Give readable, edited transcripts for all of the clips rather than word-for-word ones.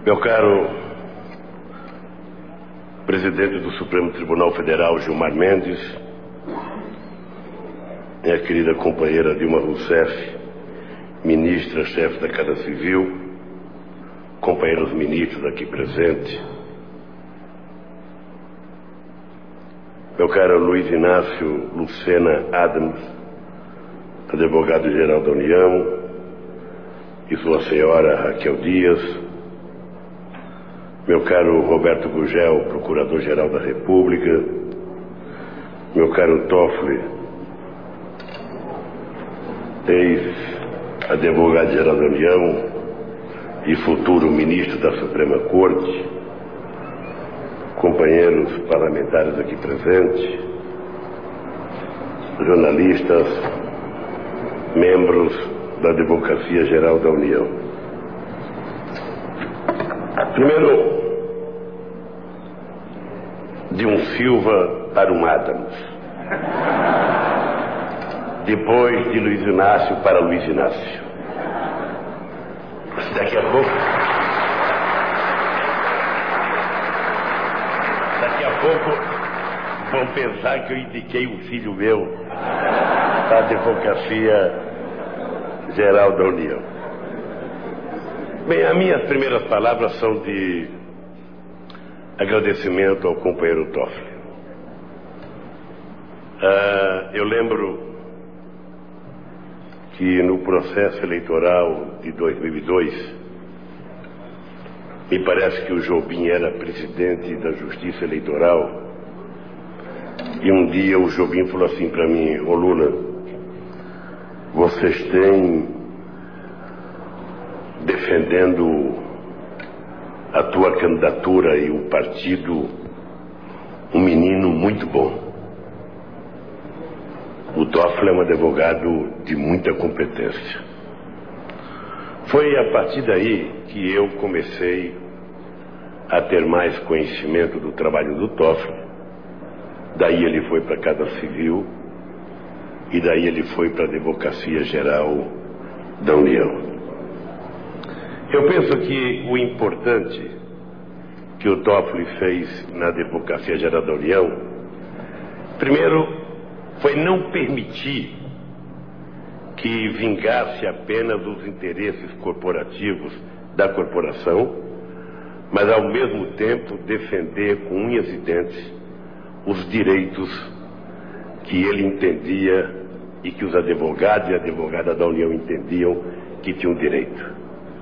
Meu caro presidente do Supremo Tribunal Federal, Gilmar Mendes, minha querida companheira Dilma Rousseff, ministra-chefe da Casa Civil, companheiros ministros aqui presentes, meu caro Luiz Inácio Lucena Adams, advogado-geral da União, e sua senhora Raquel Dias, meu caro Roberto Gugel, procurador-geral da República, meu caro Toffoli, ex-advogado-geral da União e futuro ministro da Suprema Corte, companheiros parlamentares aqui presentes, jornalistas, membros da Advocacia Geral da União. Primeiro, de um Silva para um Adams. Depois de Luiz Inácio para Luiz Inácio. Daqui a pouco vão pensar que eu indiquei um filho meu para a Advocacia Geral da União. Bem, as minhas primeiras palavras são de agradecimento ao companheiro Toffoli. Eu lembro que no processo eleitoral de 2002, me parece que o Jobim era presidente da Justiça Eleitoral, e um dia o Jobim falou assim para mim: ô Lula, vocês têm defendendo a tua candidatura e o partido um menino muito bom. O Toffoli é um advogado de muita competência. Foi a partir daí que eu comecei a ter mais conhecimento do trabalho do Toffoli. Daí ele foi para a Casa Civil e daí ele foi para a Advocacia Geral da União. Eu penso que o importante que o Toffoli fez na Advocacia Geral da União, primeiro, foi não permitir que vingasse apenas os interesses corporativos da corporação, mas ao mesmo tempo defender com unhas e dentes os direitos que ele entendia e que os advogados e advogadas da União entendiam que tinham direito.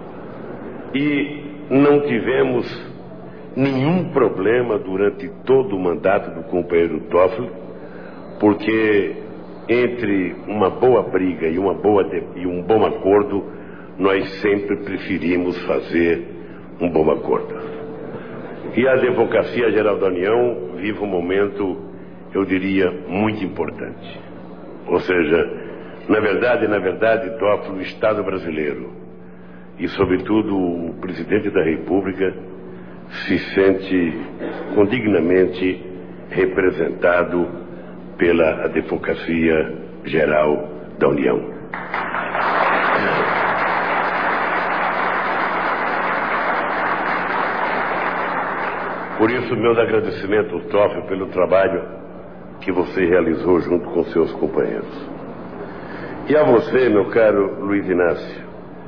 E não tivemos nenhum problema durante todo o mandato do companheiro Toffoli, porque entre uma boa briga e um bom acordo, nós sempre preferimos fazer um bom acordo. E a Advocacia Geral da União vive um momento, eu diria, muito importante. Ou seja, na verdade, Toffoli, o Estado brasileiro e, sobretudo, o Presidente da República se sente condignamente representado pela Advocacia Geral da União. Por isso, meus agradecimentos, Toffoli, pelo trabalho que você realizou junto com seus companheiros. E a você, meu caro Luiz Inácio,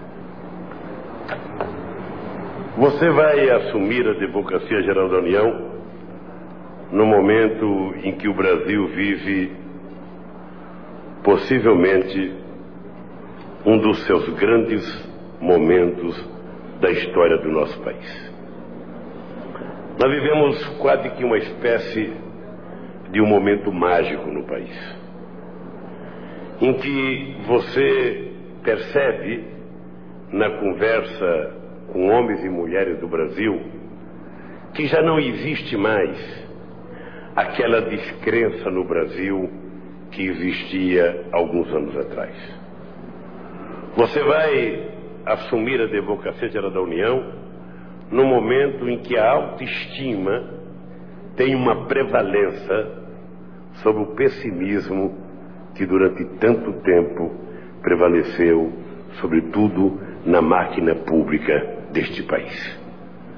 você vai assumir a Advocacia Geral da União no momento em que o Brasil vive possivelmente um dos seus grandes momentos da história do nosso país. Nós vivemos quase que uma espécie de um momento mágico no país, em que você percebe na conversa com homens e mulheres do Brasil que já não existe mais aquela descrença no Brasil que existia alguns anos atrás. Você vai assumir a Advocacia Geral da União no momento em que a autoestima tem uma prevalência sobre o pessimismo que durante tanto tempo prevaleceu, sobretudo na máquina pública deste país.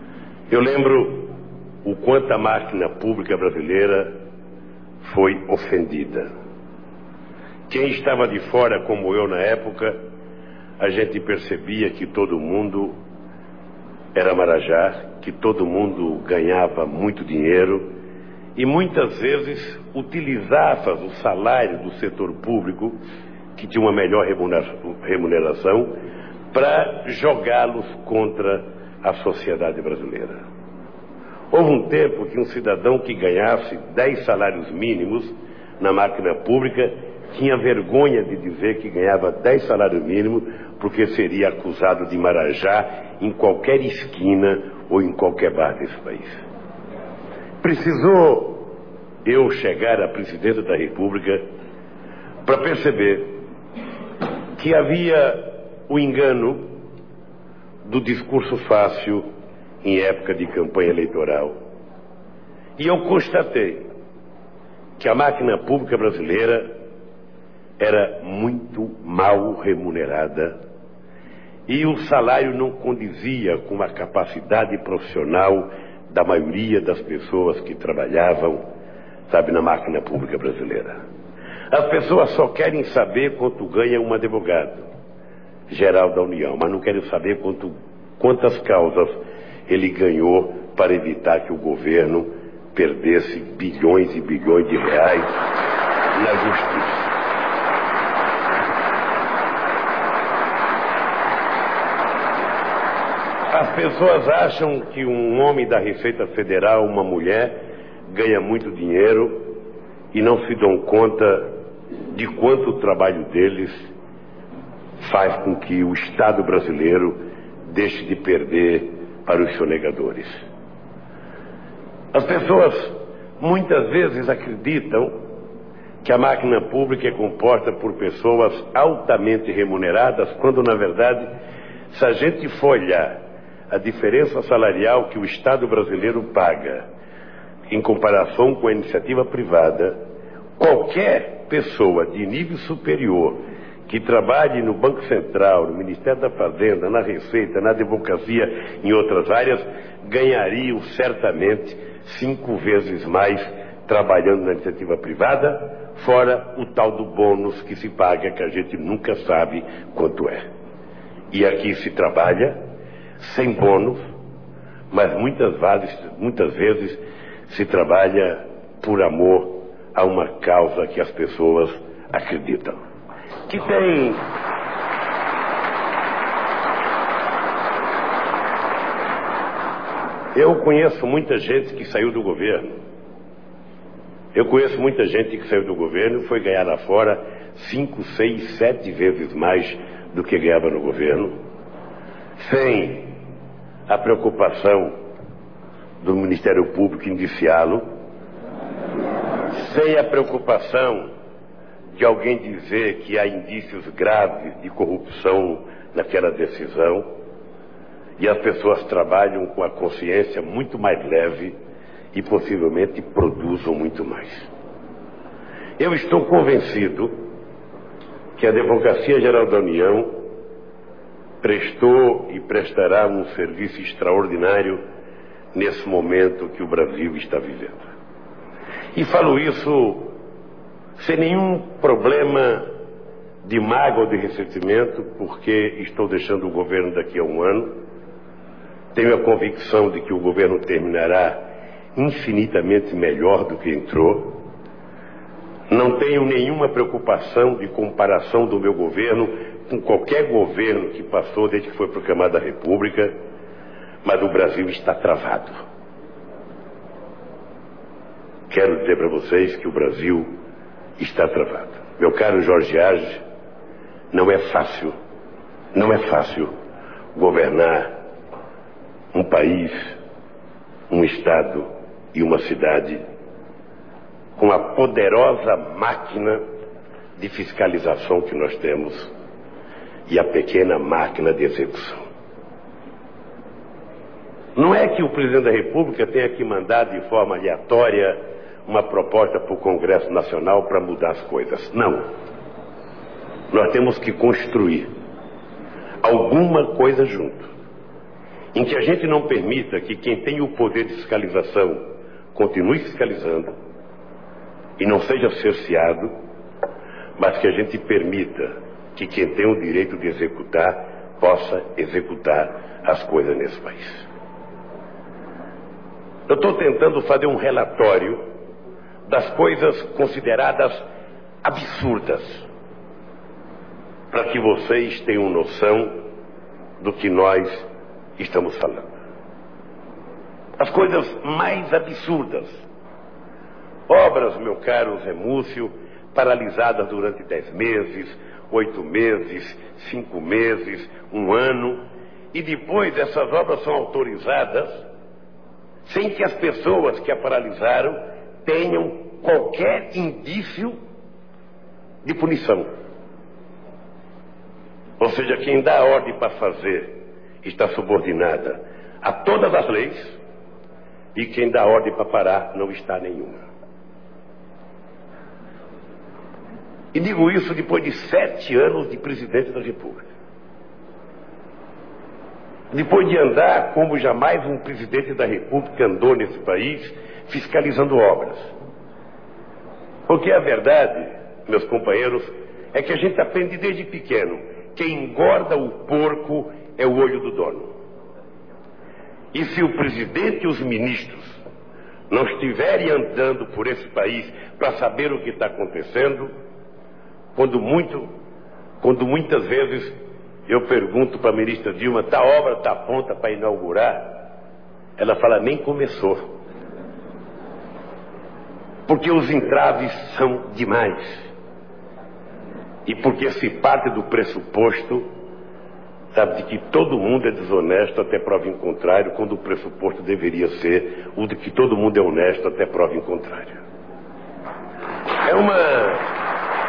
Eu lembro o quanto a máquina pública brasileira foi ofendida. Quem estava de fora, como eu na época, a gente percebia que todo mundo era marajá, que todo mundo ganhava muito dinheiro e muitas vezes utilizava o salário do setor público, que tinha uma melhor remuneração, para jogá-los contra a sociedade brasileira. Houve um tempo que um cidadão que ganhasse 10 salários mínimos na máquina pública tinha vergonha de dizer que ganhava 10 salários mínimos, porque seria acusado de marajá em qualquer esquina ou em qualquer bar desse país. Precisou eu chegar à presidência da República para perceber que havia o engano do discurso fácil em época de campanha eleitoral. E eu constatei que a máquina pública brasileira era muito mal remunerada e o salário não condizia com a capacidade profissional da maioria das pessoas que trabalhavam, na máquina pública brasileira. As pessoas só querem saber quanto ganha um advogado geral da União, mas não querem saber quantas causas ele ganhou para evitar que o governo perdesse bilhões e bilhões de reais na justiça. As pessoas acham que um homem da Receita Federal, uma mulher, ganha muito dinheiro e não se dão conta de quanto o trabalho deles faz com que o Estado brasileiro deixe de perder para os sonegadores. As pessoas muitas vezes acreditam que a máquina pública é composta por pessoas altamente remuneradas, quando na verdade, se a gente for olhar a diferença salarial que o Estado brasileiro paga em comparação com a iniciativa privada, qualquer pessoa de nível superior que trabalhe no Banco Central, no Ministério da Fazenda, na Receita, na Advocacia, em outras áreas, ganhariam certamente 5 vezes mais trabalhando na iniciativa privada, fora o tal do bônus que se paga, que a gente nunca sabe quanto é. E aqui se trabalha sem bônus, mas muitas vezes se trabalha por amor a uma causa que as pessoas acreditam. Que tem Eu conheço muita gente que saiu do governo. Eu conheço muita gente que saiu do governo e foi ganhar lá fora 5, 6, 7 vezes mais do que ganhava no governo, sem a preocupação do Ministério Público indiciá-lo, sem a preocupação de alguém dizer que há indícios graves de corrupção naquela decisão, e as pessoas trabalham com a consciência muito mais leve e possivelmente produzam muito mais. Eu estou convencido que a Advocacia Geral da União prestou e prestará um serviço extraordinário nesse momento que o Brasil está vivendo. E falo isso sem nenhum problema de mágoa ou de ressentimento, porque estou deixando o governo daqui a um ano. Tenho a convicção de que o governo terminará infinitamente melhor do que entrou. Não tenho nenhuma preocupação de comparação do meu governo com qualquer governo que passou desde que foi proclamada a República, mas o Brasil está travado. Quero dizer para vocês que o Brasil está travado. Meu caro Jorge Arges, não é fácil governar um país, um estado e uma cidade com a poderosa máquina de fiscalização que nós temos e a pequena máquina de execução. Não é que o presidente da República tenha que mandar de forma aleatória uma proposta para o Congresso Nacional para mudar as coisas. Não. Nós temos que construir alguma coisa junto. em que a gente não permita que quem tem o poder de fiscalização continue fiscalizando e não seja cerceado, mas que a gente permita que quem tem o direito de executar possa executar as coisas nesse país. Eu estou tentando fazer um relatório das coisas consideradas absurdas, para que vocês tenham noção do que nós estamos falando. As coisas mais absurdas. Obras, meu caro Zé Múcio, paralisadas durante 10 meses, 8 meses, 5 meses, 1 ano, e depois essas obras são autorizadas sem que as pessoas que a paralisaram tenham qualquer indício de punição. Ou seja, quem dá a ordem para fazer está subordinada a todas as leis, e quem dá a ordem para parar não está nenhuma. E digo isso depois de 7 anos de presidente da República. Depois de andar como jamais um presidente da República andou nesse país, fiscalizando obras. Porque a verdade, meus companheiros, é que a gente aprende desde pequeno: quem engorda o porco é o olho do dono. E se o presidente e os ministros não estiverem andando por esse país para saber o que está acontecendo, quando muitas vezes eu pergunto para a ministra Dilma: tá obra, tá pronta para inaugurar? Ela fala: nem começou. Porque os entraves são demais. E porque se parte do pressuposto, sabe, de que todo mundo é desonesto até prova em contrário, quando o pressuposto deveria ser o de que todo mundo é honesto até prova em contrário. É uma...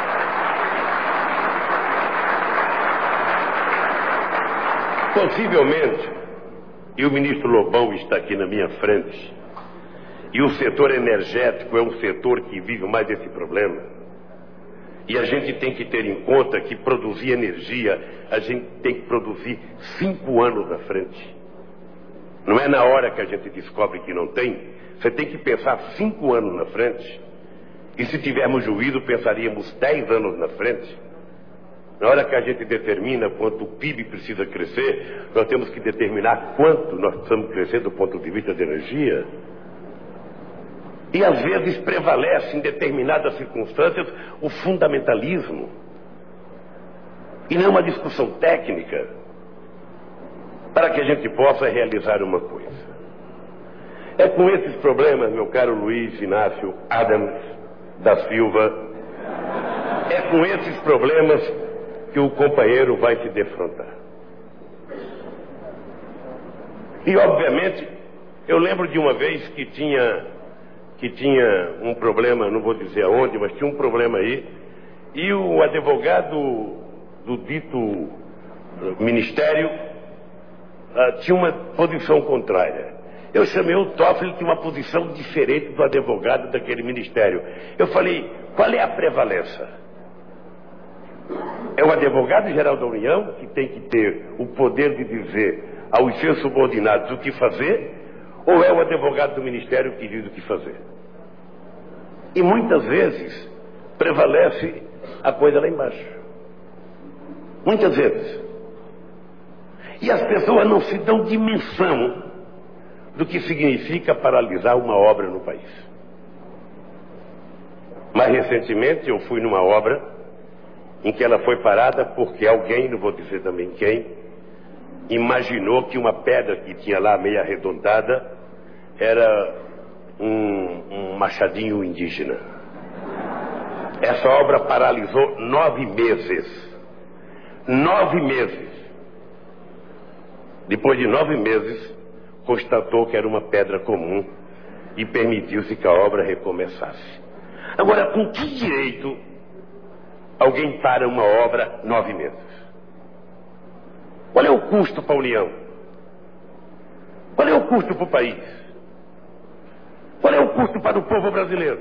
Possivelmente, e o ministro Lobão está aqui na minha frente, e o setor energético é um setor que vive mais esse problema, e a gente tem que ter em conta que produzir energia, a gente tem que produzir 5 anos na frente. Não é na hora que a gente descobre que não tem, você tem que pensar 5 anos na frente, e se tivermos juízo, pensaríamos 10 anos na frente. Na hora que a gente determina quanto o PIB precisa crescer, nós temos que determinar quanto nós precisamos crescer do ponto de vista da energia. E às vezes prevalece em determinadas circunstâncias o fundamentalismo. E não uma discussão técnica para que a gente possa realizar uma coisa. É com esses problemas, meu caro Luiz Inácio Adams da Silva, é com esses problemas que o companheiro vai se defrontar. E obviamente eu lembro de uma vez que tinha um problema, não vou dizer aonde, mas tinha um problema aí, e o advogado do dito ministério tinha uma posição contrária. Eu chamei o Toffoli, que tinha uma posição diferente do advogado daquele ministério. Eu falei: qual é a prevalência? É o advogado-geral da União que tem que ter o poder de dizer aos seus subordinados o que fazer, ou é o advogado do Ministério que diz o que fazer? E muitas vezes prevalece a coisa lá embaixo. Muitas vezes. E as pessoas não se dão dimensão do que significa paralisar uma obra no país. Mais recentemente eu fui numa obra em que ela foi parada porque alguém, não vou dizer também quem, imaginou que uma pedra que tinha lá meio arredondada era um machadinho indígena. Essa obra paralisou 9 meses. 9 meses. Depois de 9 meses, constatou que era uma pedra comum e permitiu-se que a obra recomeçasse. Agora, com que direito alguém para uma obra 9 meses? Qual é o custo para a União? Qual é o custo para o país? Qual é o custo para o povo brasileiro?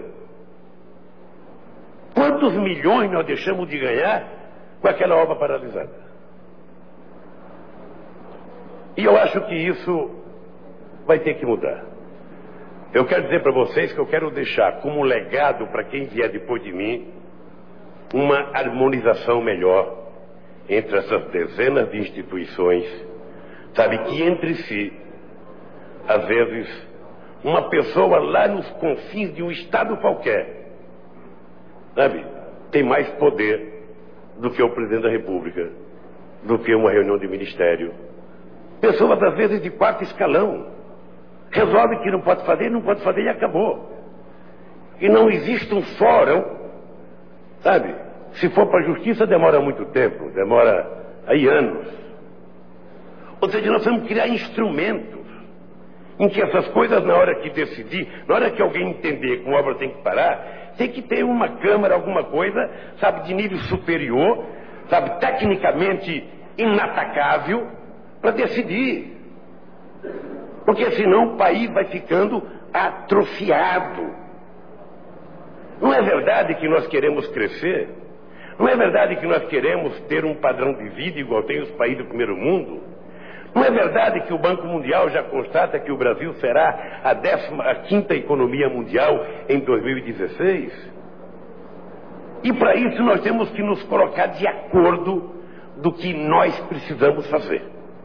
Quantos milhões nós deixamos de ganhar com aquela obra paralisada? E eu acho que isso vai ter que mudar. Eu quero dizer para vocês que eu quero deixar como legado para quem vier depois de mim uma harmonização melhor entre essas dezenas de instituições, sabe, que entre si, às vezes, uma pessoa lá nos confins de um estado qualquer, sabe, tem mais poder do que o presidente da República, do que uma reunião de ministério. Pessoas, às vezes, de quarto escalão, resolve que não pode fazer e acabou. E não existe um fórum, sabe? Se for para a justiça, demora muito tempo, demora aí anos. Ou seja, nós vamos criar instrumentos em que essas coisas, na hora que decidir, na hora que alguém entender que uma obra tem que parar, tem que ter uma câmara, alguma coisa, sabe, de nível superior, sabe, tecnicamente inatacável, para decidir. Porque senão o país vai ficando atrofiado. Não é verdade que nós queremos crescer? Não é verdade que nós queremos ter um padrão de vida igual tem os países do primeiro mundo? Não é verdade que o Banco Mundial já constata que o Brasil será a 15ª economia mundial em 2016? E para isso nós temos que nos colocar de acordo do que nós precisamos fazer.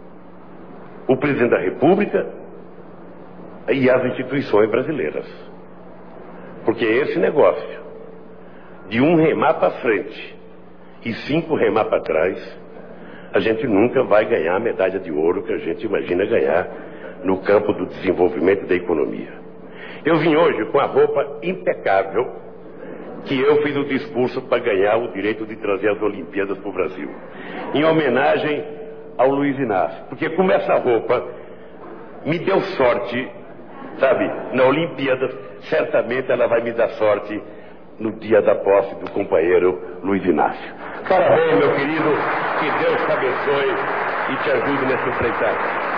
O presidente da República e as instituições brasileiras. Porque esse negócio de um remar para frente e 5 remar para trás, a gente nunca vai ganhar a medalha de ouro que a gente imagina ganhar no campo do desenvolvimento da economia. Eu vim hoje com a roupa impecável que eu fiz o discurso para ganhar o direito de trazer as Olimpíadas para o Brasil, em homenagem ao Luiz Inácio, porque como essa roupa me deu sorte, sabe, na Olimpíada, certamente ela vai me dar sorte no dia da posse do companheiro Luiz Inácio. Parabéns, meu querido, que Deus te abençoe e te ajude nessa empreitada.